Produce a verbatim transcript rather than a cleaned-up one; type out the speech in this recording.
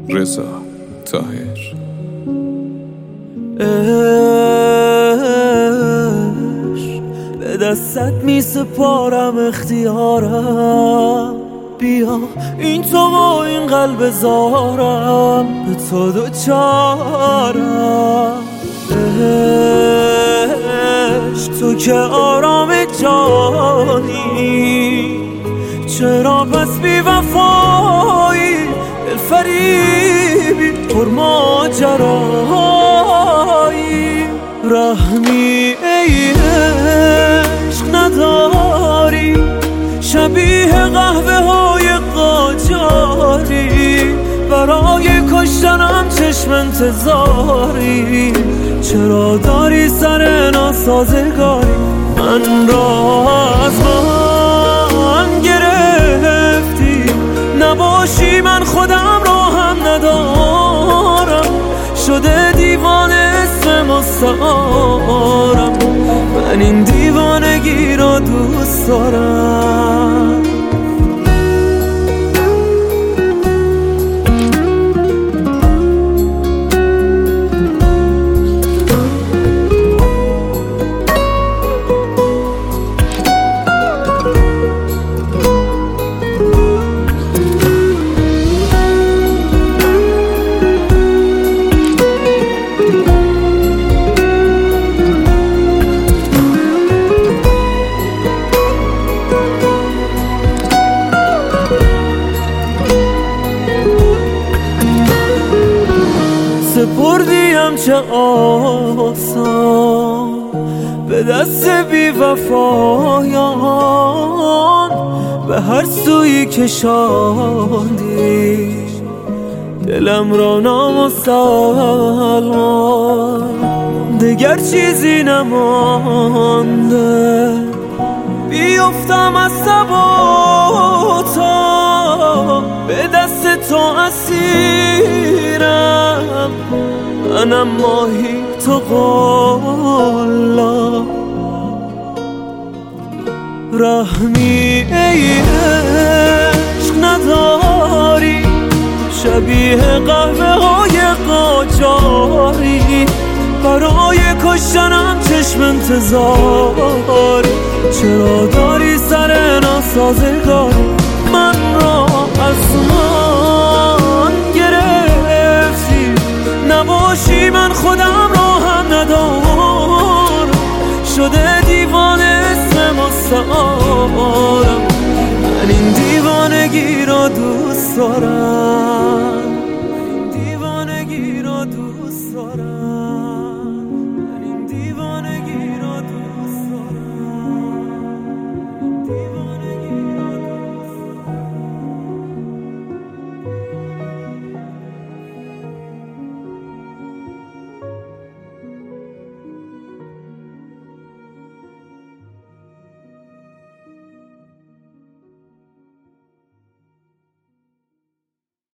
رضا طاهر. عشق به دستت می سپارم اختیارم، بیا این تو و این قلب زارم به تو دوچارم. عشق تو که آرام جانی، چرا پس بی وفایی دلفریبی پر ماجرایی؟ رحمی ای عشق نداری، شبیه قهوه های قاجاری، برای کشتنم چشم انتظاری. چرا داری سر ناسازگاری من را از من گرفتی؟ نباشی من خودم را هم ندارم، شده دیوانه اسم مستعارم. من این دیوانگی را دوست دارم. سپردیم چه آسان به دست بی وفایان، به هر سوی کشاندی دلم را نامسلمان. دگر چیزی نمانده، بیفتم از ثباتا، به دست تو اسیرم منم ماهی تو قلا. رحمی ای عشق نداری، شبیه قهوه های قاجاری، برای کشتنم چشم انتظاری. چرا داری سر ناسازگاری من را از من گرفتی؟ نباشی من خودم را هم ندارم، شده دیوانه اسم مستعارم. من این دیوانگی را دوست دارم، دیوانگی را دوست دارم.